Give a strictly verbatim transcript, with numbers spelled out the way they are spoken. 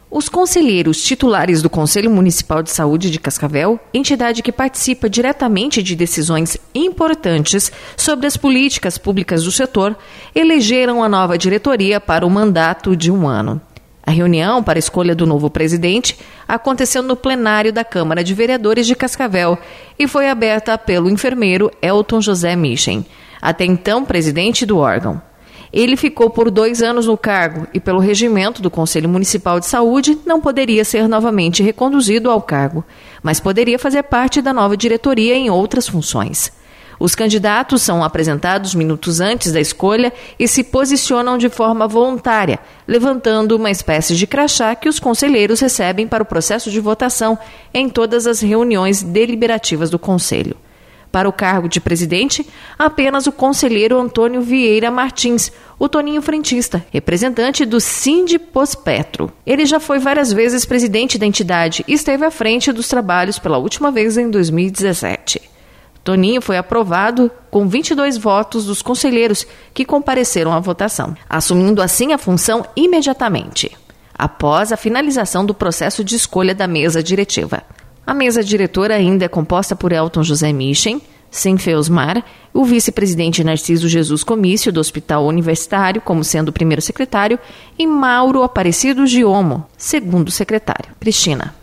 Os conselheiros titulares do Conselho Municipal de Saúde de Cascavel, entidade que participa diretamente de decisões importantes sobre as políticas públicas do setor, elegeram a nova diretoria para o mandato de um ano. A reunião para a escolha do novo presidente aconteceu no plenário da Câmara de Vereadores de Cascavel e foi aberta pelo enfermeiro Elton José Michen, até então presidente do órgão. Ele ficou por dois anos no cargo e, pelo regimento do Conselho Municipal de Saúde, não poderia ser novamente reconduzido ao cargo, mas poderia fazer parte da nova diretoria em outras funções. Os candidatos são apresentados minutos antes da escolha e se posicionam de forma voluntária, levantando uma espécie de crachá que os conselheiros recebem para o processo de votação em todas as reuniões deliberativas do Conselho. Para o cargo de presidente, apenas o conselheiro Antônio Vieira Martins, o Toninho Frentista, representante do Sindipospetro. Ele já foi várias vezes presidente da entidade e esteve à frente dos trabalhos pela última vez em dois mil e dezessete. Toninho foi aprovado com vinte e dois votos dos conselheiros que compareceram à votação, assumindo assim a função imediatamente, após a finalização do processo de escolha da mesa diretiva. A mesa diretora ainda é composta por Elton José Michen, Senfeusmar, o vice-presidente Narciso Jesus Comício, do Hospital Universitário, como sendo o primeiro secretário, e Mauro Aparecido Giomo, segundo secretário. Cristina.